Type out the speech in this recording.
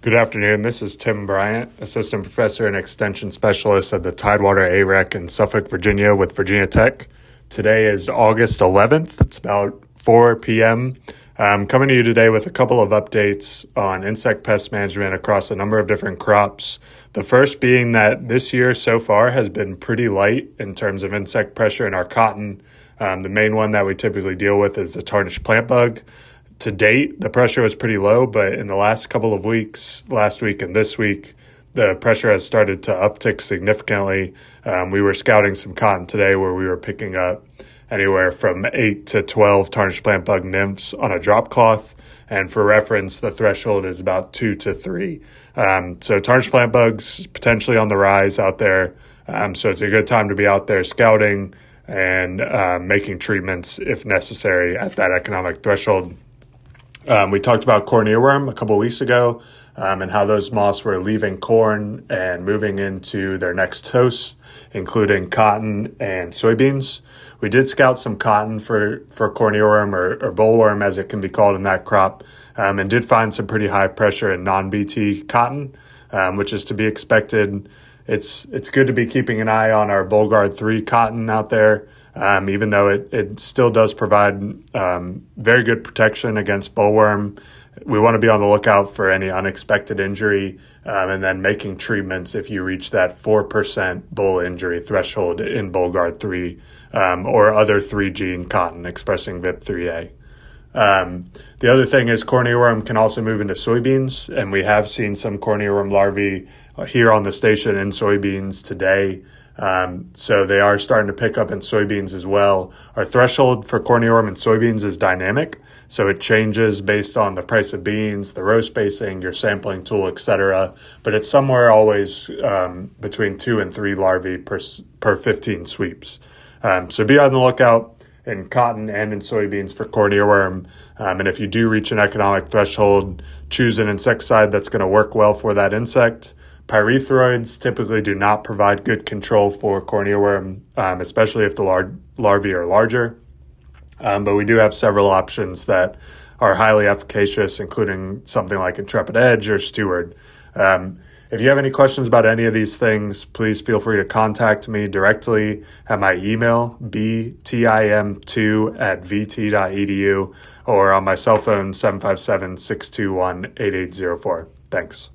Good afternoon. This is Tim Bryant, Assistant Professor and Extension Specialist at the Tidewater AREC in Suffolk, Virginia with Virginia Tech. Today is August 11th. It's about 4 p.m. I'm coming to you today with a couple of updates on insect pest management across a number of different crops. The first being that this year so far has been pretty light in terms of insect pressure in our cotton. The main one that we typically deal with is the tarnished plant bug. To date, the pressure was pretty low, but in the last couple of weeks, last week and this week, the pressure has started to uptick significantly. We were scouting some cotton today where we were picking up anywhere from 8 to 12 tarnished plant bug nymphs on a drop cloth. And for reference, the threshold is about 2 to 3. So tarnished plant bugs potentially on the rise out there. So it's a good time to be out there scouting and making treatments if necessary at that economic threshold. We talked about corn earworm a couple of weeks ago and how those moths were leaving corn and moving into their next hosts, including cotton and soybeans. We did scout some cotton for corn earworm or bollworm, as it can be called in that crop, and did find some pretty high pressure in non-BT cotton, which is to be expected. It's good to be keeping an eye on our Bollgard 3 cotton out there. Even though it still does provide very good protection against bollworm. We want to be on the lookout for any unexpected injury and then making treatments if you reach that 4% bull injury threshold in Bollgard 3 or other 3-gene cotton expressing VIP3A. The other thing is corn earworm can also move into soybeans, and we have seen some corn earworm larvae here on the station in soybeans today. So they are starting to pick up in soybeans as well. Our threshold for corn earworm and soybeans is dynamic, so it changes based on the price of beans, the row spacing, your sampling tool, etc. But it's somewhere always between 2 and 3 larvae per 15 sweeps. So be on the lookout in cotton and in soybeans for corn earworm. And if you do reach an economic threshold, choose an insecticide that's going to work well for that insect. Pyrethroids typically do not provide good control for corn earworm, especially if the larvae are larger. But we do have several options that are highly efficacious, including something like Intrepid Edge or Steward. If you have any questions about any of these things, please feel free to contact me directly at my email, btim2@vt.edu, or on my cell phone, 757-621-8804. Thanks.